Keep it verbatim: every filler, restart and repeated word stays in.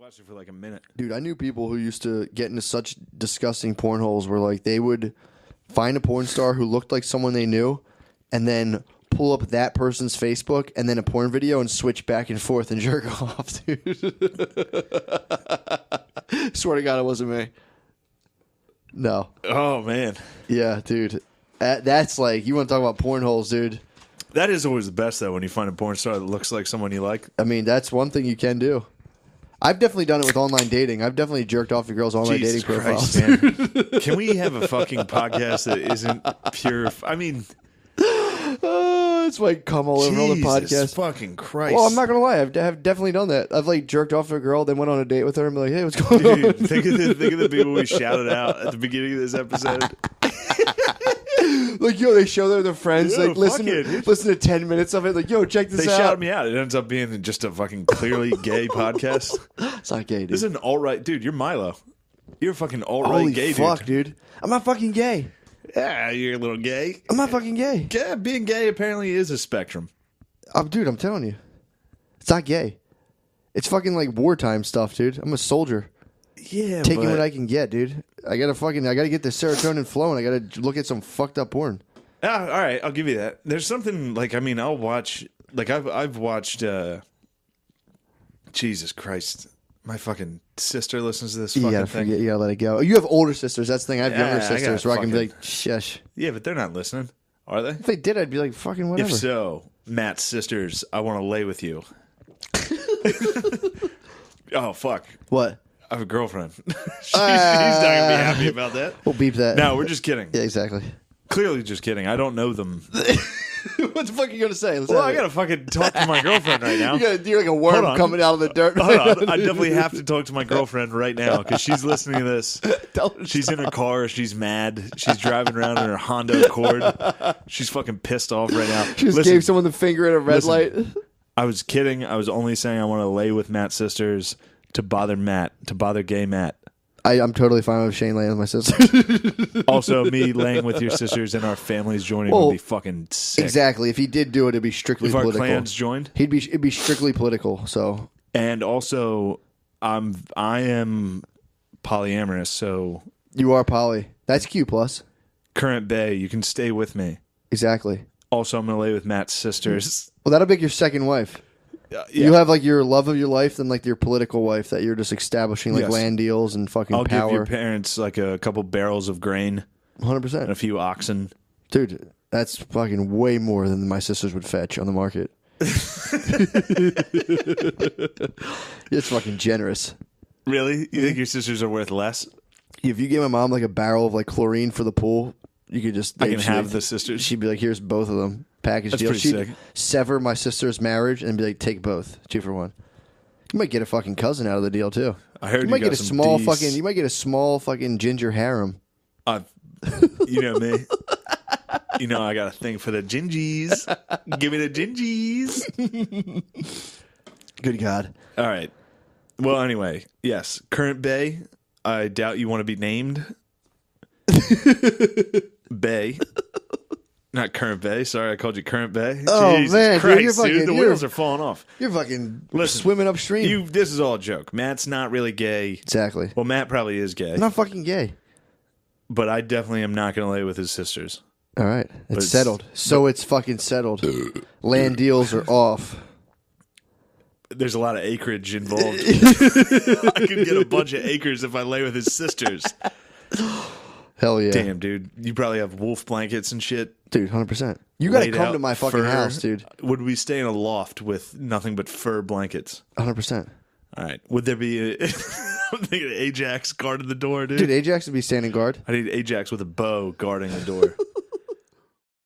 watched it for like a minute. Dude, I knew people who used to get into such disgusting porn holes where like they would find a porn star who looked like someone they knew and then pull up that person's Facebook and then a porn video and switch back and forth and jerk off, dude. Swear to God, it wasn't me. No. Oh, man. Yeah, dude. That, that's like, you want to talk about porn holes, dude. That is always the best, though, when you find a porn star that looks like someone you like. I mean, that's one thing you can do. I've definitely done it with online dating. I've definitely jerked off your girl's online Jesus dating Christ, profiles. man. Can we have a fucking podcast that isn't pure? F- I mean, Oh, it's like come all over all the Jesus podcast. fucking Christ. Well, I'm not gonna lie. I've, I've definitely done that. I've like jerked off to a girl, then went on a date with her, and be like, "Hey, what's going Dude, on?" think of the think of the people we shouted out at the beginning of this episode. Like, yo, they show their, their friends. Yo, like, listen, fuck to, it. listen to ten minutes of it. Like, yo, check this They out. shouted me out. It ends up being just a fucking clearly gay podcast. It's not gay, dude. This is an alt right dude. You're Milo. You're a fucking alt right Holy gay fuck, dude. dude. I'm not fucking gay. Yeah, you're a little gay. I'm not fucking gay. Yeah, being gay apparently is a spectrum. Oh, dude, I'm telling you, it's not gay. It's fucking like wartime stuff, dude. I'm a soldier. Yeah, Taking but what I can get, dude. I gotta fucking, I gotta get the serotonin flowing. I gotta look at some fucked up porn. Ah, all right, I'll give you that. There's something like I mean, I'll watch like I've I've watched. uh Jesus Christ, my fucking sister listens to this You fucking gotta thing. forget. You gotta let it go. You have older sisters. That's the thing. I have Yeah, younger I sisters gotta where I can be fucking- like, shush. Yeah, but they're not listening, are they? If they did, I'd be like, fucking whatever. If so, Matt's sisters, I want to lay with you. Oh fuck, What? I have a girlfriend. she's, she's not gonna be happy about that. We'll beep that. No, we're just kidding. Yeah, exactly. Clearly, just kidding. I don't know them. What the fuck are you gonna say? Let's Well, have I it. gotta fucking talk to my girlfriend right now. You gotta do like a worm Hold on. coming out of the dirt. Hold on. I definitely have to talk to my girlfriend right now because she's listening to this. Tell her She's in her car. She's mad. She's driving around in her Honda Accord. She's fucking pissed off right now. She just Listen, gave someone the finger at a red listen. light. I was kidding. I was only saying I want to lay with Matt's sisters to bother Matt, to bother gay Matt. I, I'm totally fine with Shane laying with my sister. Also, me laying with your sisters and our families joining Well, would be fucking sick. Exactly. If he did do it, it'd be strictly If our political. clans joined. He'd be it'd be strictly political. So And also, I'm I am polyamorous, so you are poly. That's Q plus. current bae, you can stay with me. Exactly. Also, I'm gonna lay with Matt's sisters. Well, that'll make your second wife. Uh, You have like your love of your life, then like your political wife that you're just establishing like Yes. land deals and fucking I'll give your power. parents like a couple barrels of grain Hundred and a percent, few oxen. dude. That's fucking way more than my sisters would fetch on the market. It's fucking generous. Really? You think your sisters are worth less? If you gave my mom like a barrel of like chlorine for the pool, you could just. I can she'd- have the sisters. She'd be like, "Here's both of them, package That's deal." pretty She'd sick. sever my sister's marriage and be like, "Take both, two for one." You might get a fucking cousin out of the deal too. I heard You you, might got get a some small D's. fucking. You might get a small fucking ginger harem. Uh, you know me. You know I got a thing for the gingies. Give me the gingies. Good God. All right. Well, anyway, yes. Current bae. I doubt you want to be named. Bae. Not current bae. Sorry, I called you current bae. Oh, Jesus man, dude, Christ, you're fucking- dude. The you're- wheels are falling off. You're fucking Listen, swimming upstream. You. This is all a joke. Matt's not really gay. exactly. Well, Matt probably is gay, I'm not fucking gay. but I definitely am not going to lay with his sisters. All right, it's it's- settled. So it's fucking settled. Land deals are off. There's a lot of acreage involved. I could get a bunch of acres if I lay with his sisters. Hell yeah, Damn, dude. You probably have wolf blankets and shit. dude, hundred percent. You got to laid come out to my fucking fur. house, dude. Would we stay in a loft with nothing but fur blankets? Hundred percent. All right. Would there be a... I'm thinking Ajax guarding the door, dude. Dude, Ajax would be standing guard. I need Ajax with a bow guarding the door.